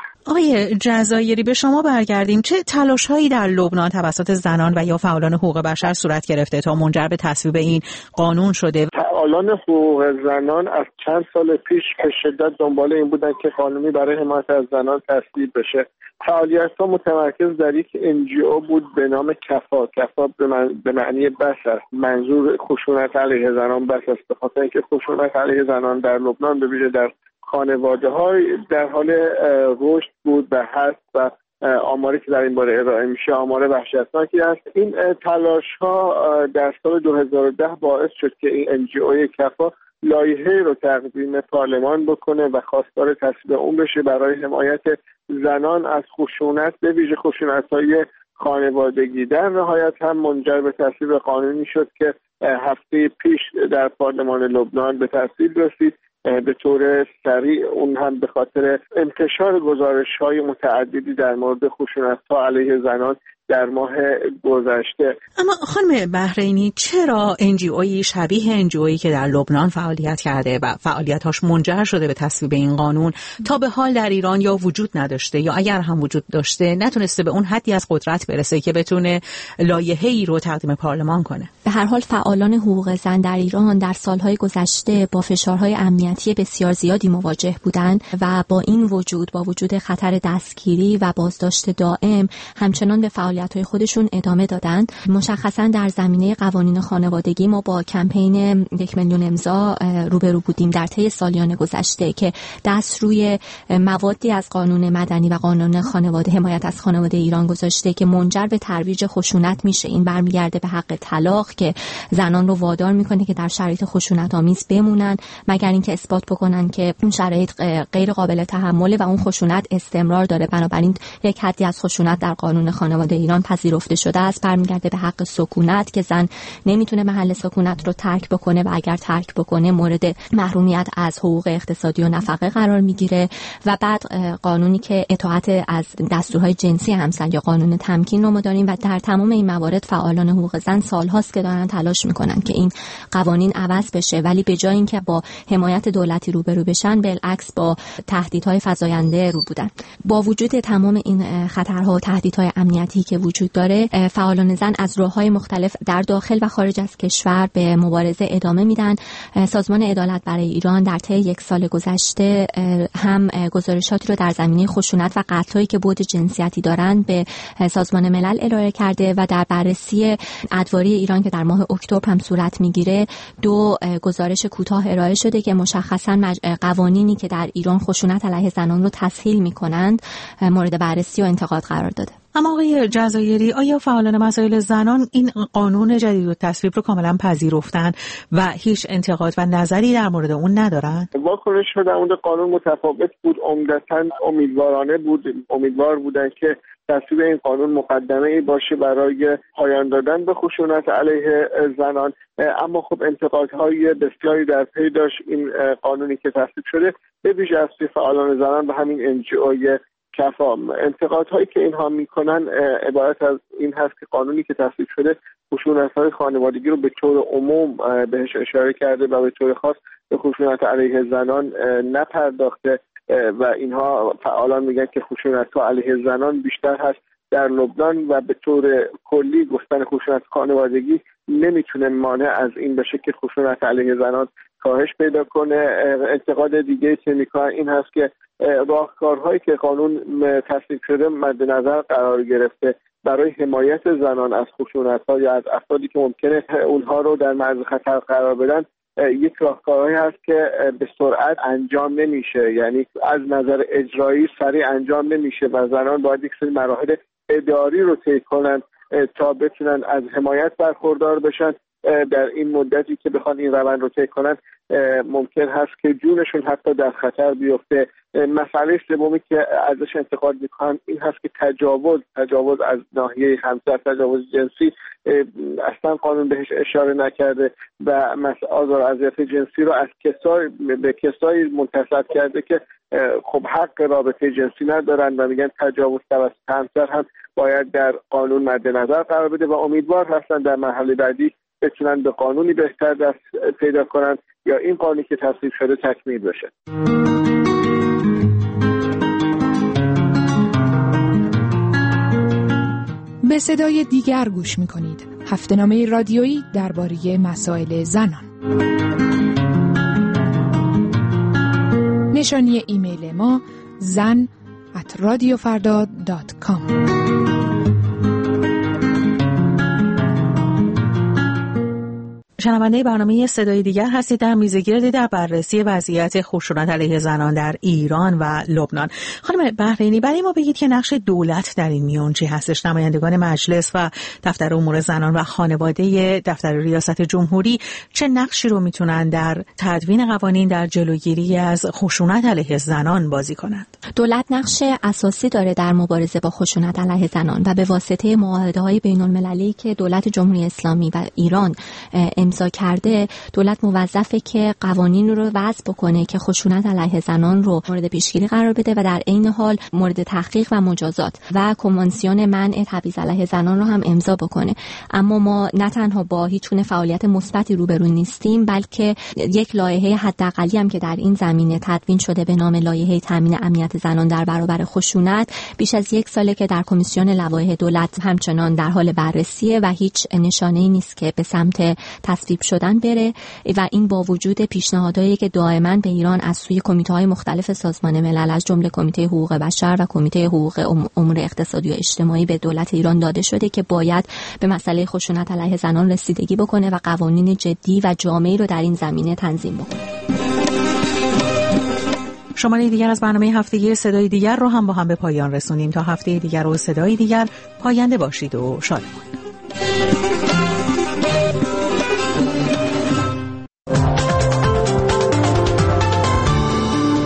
آقای جزایری، به شما برگردیم. چه تلاش‌هایی در لبنان توسط زنان و یا فعالان حقوق بشر صورت گرفته تا منجر به تصویب این قانون شده؟ فعالان حقوق زنان از چند سال پیش به شدت دنبال این بودن که قانونی برای حمایت از زنان تصویب بشه. فعالیت‌ها متمرکز در یک NGO بود به نام کفا. کفا به معنی بس است. منظور خشونت علیه زنان بس است، به خاطر اینکه خشونت علیه زنان در لبنان به ویژه در خانواده‌های در حال رشد بود و هست و آماری که در این باره ارائه میشه آمار وحشتناکی است. این تلاش‌ها در سال 2010 باعث شد که این NGO کفا لایحه‌ای رو تقدیم پارلمان بکنه و خواستار تصویب اون بشه برای حمایت زنان از خشونت، به ویژه خشونت‌های خانوادگی. در نهایت هم منجر به تصویب قانونی شد که هفته پیش در پارلمان لبنان به تصویب رسید به طور سریع، اون هم به خاطر انتشار گزارش‌های متعددی در مورد خشونت‌ها علیه زنان در ماه گذشته. اما خانم بحرینی، چرا NGOیی شبیه NGOیی که در لبنان فعالیت کرده و فعالیت‌هاش منجر شده به تصویب این قانون تا به حال در ایران یا وجود نداشته یا اگر هم وجود داشته نتونسته به اون حدی از قدرت برسه که بتونه لایحه‌ای رو تقدیم پارلمان کنه؟ به هر حال فعالان حقوق زن در ایران در سالهای گذشته با فشارهای امنیتی بسیار زیادی مواجه بودند و با این وجود، با وجود خطر دستگیری و بازداشت دائم، همچنان به فعالیت‌های خودشون ادامه دادند. مشخصاً در زمینه قوانین خانوادگی ما با کمپین 1 میلیون امضا روبرو بودیم در طی سالیان گذشته که دست روی موادی از قانون مدنی و قانون خانواده، حمایت از خانواده ایران گذاشته که منجر به ترویج خشونت میشه. این برمیگرده به حق طلاق که زنان رو وادار میکنه که در شرایط خشونت‌آمیز بمونن مگر اینکه اثبات بکنن که اون شرایط غیر قابل تحمله و اون خشونت استمرار داره. بنابراین یک حدی از خشونت در قانون خانواده ایران پذیرفته شده است. برمیگرده به حق سکونت که زن نمیتونه محل سکونت رو ترک بکنه و اگر ترک بکنه مورد محرومیت از حقوق اقتصادی و نفقه قرار میگیره. و بعد قانونی که اطاعت از دستورهای جنسی همسر یا قانون تمکین رو ما داریم و در تمام این موارد فعالان حقوق زن سالهاست که دارن تلاش میکنن که این قوانین عوض بشه، ولی به جای اینکه با حمایت دولتی روبرو بشن بالعکس با تهدیدهای فزاینده رو بودن. با وجود تمام این خطرها و تهدیدهای امنیتی که وجود داره، فعالان زن از راه‌های مختلف در داخل و خارج از کشور به مبارزه ادامه میدن. سازمان عدالت برای ایران در طی 1 سال گذشته هم گزارشاتی رو در زمینه خشونت و قتل‌هایی که بعد جنسیتی دارند به سازمان ملل ارائه کرده و در بررسی ادواری ایران که در ماه اکتبر هم صورت میگیره 2 گزارش کوتاه ارائه شده که مشخصاً قوانینی که در ایران خشونت علیه زنان رو تسهیل میکنند مورد بررسی و انتقاد قرار داده. اما آقای جزایری، آیا فعالان مسائل زنان این قانون جدید و تصویب رو کاملا پذیرفتن و هیچ انتقاد و نظری در مورد اون ندارن؟ واکنش در مورد قانون متفاوت بود. عمدتاً امیدوارانه بود. امیدوار بودن که تصویب این قانون مقدمه‌ای باشه برای پایان دادن به خشونت علیه زنان. اما خب انتقادهای بسیاری در پی داشت این قانونی که تصویب شده، به ویژه از فعالان زنان و همین NGO کفا. انتقادهایی که اینها میکنن عبارت از این هست که قانونی که تصویب شده خشونت‌های خانوادگی رو به طور عموم بهش اشاره کرده و به طور خاص به خشونت علیه زنان نپرداخته و اینها فعالان میگن که خشونت‌ها علیه زنان بیشتر هست در لبنان و به طور کلی گفتن خشونت خانوادگی نمیتونه مانع از این بشه که خشونت علیه زنان کاهش پیدا کنه. انتقاد دیگه که میکنن این هست که راهکارهایی که قانون تصویب شده مد نظر قرار گرفته برای حمایت زنان از خشونت‌ها یا از افرادی که ممکنه اونها رو در معرض خطر قرار بدن. یک راهکارهایی هست که به سرعت انجام نمیشه، یعنی از نظر اجرایی سریع انجام نمیشه و زنان باید یک سری مراحل اداری رو طی کنن تا بتونن از حمایت برخوردار بشن. در این مدتی که بخوان این روند رو طی کنن ممکن هست که جونشون حتی در خطر بیفته. مسئله سومی که ازش انتقاد میکنن این هست که تجاوز از ناحیه همسر، تجاوز جنسی اصلا قانون بهش اشاره نکرده و آزار و اذیت جنسی رو از کسایی منتسب کرده که خب حق رابطه جنسی ندارن و میگن تجاوز توسط همسر هم باید در قانون مد نظر قرار بده و امیدوار هستن در مرحله بعدی بتونن به قانونی بهتر دست پیدا کنن یا این قانونی که تصویب شده تکمیل بشه. به صدای دیگر گوش می‌کنید. هفته‌نامه رادیویی درباره مسائل زنان. نشانی ایمیل ما zan@radiofarda.com. شنونده برنامه صدای دیگر هستید. در میزگردی در بررسی وضعیت خشونت علیه زنان در ایران و لبنان. خانم بحرینی، برای ما بگید که نقش دولت در این میان چی هستش؟ نمایندگان مجلس و دفتر امور زنان و خانواده دفتر ریاست جمهوری چه نقشی رو میتونن در تدوین قوانین در جلوگیری از خشونت علیه زنان بازی کنند؟ دولت نقش اساسی داره در مبارزه با خشونت علیه زنان و به واسطه معاهده‌های بین‌المللی که دولت جمهوری اسلامی و ایران امضا کرده، دولت موظفه که قوانین رو وضع بکنه که خشونت علیه زنان رو مورد پیشگیری قرار بده و در عین حال مورد تحقیق و مجازات و کنوانسیون منع تبعیض علیه زنان رو هم امضا بکنه. اما ما نه تنها با هیچ گونه فعالیت مثبتی روبرو نیستیم، بلکه یک لایحه حداقلی هم که در این زمینه تدوین شده به نام لایحه تامین امنیت زنان در برابر خشونت بیش از یک ساله که در کمیسیون لوایح دولت همچنان در حال بررسیه و هیچ نشانه‌ای نیست که به سمت تصویب شدن بره و این با وجود پیشنهادهایی که دائما به ایران از سوی کمیته‌های مختلف سازمان ملل از جمله کمیته حقوق بشر و کمیته حقوق امور اقتصادی و اجتماعی به دولت ایران داده شده که باید به مسئله خشونت علیه زنان رسیدگی بکنه و قوانین جدی و جامعی رو در این زمینه تنظیم بکنه. شماره دیگر از برنامه هفتگی صدای دیگر رو هم با هم به پایان رسونیم. تا هفته دیگر و صدای دیگر، پاینده باشید و شادمان.